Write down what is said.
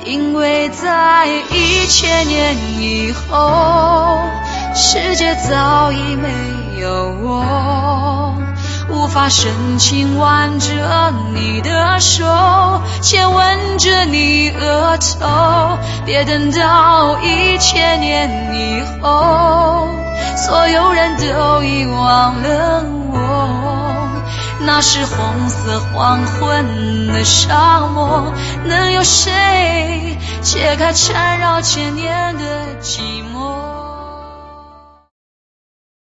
因为在1000年以后，世界早已没有我，无法深情挽着你的手，亲吻着你额头。别等到1000年以后，所有人都遗忘了我，那是红色黄昏的沙漠，能有谁解开缠绕千年的寂寞？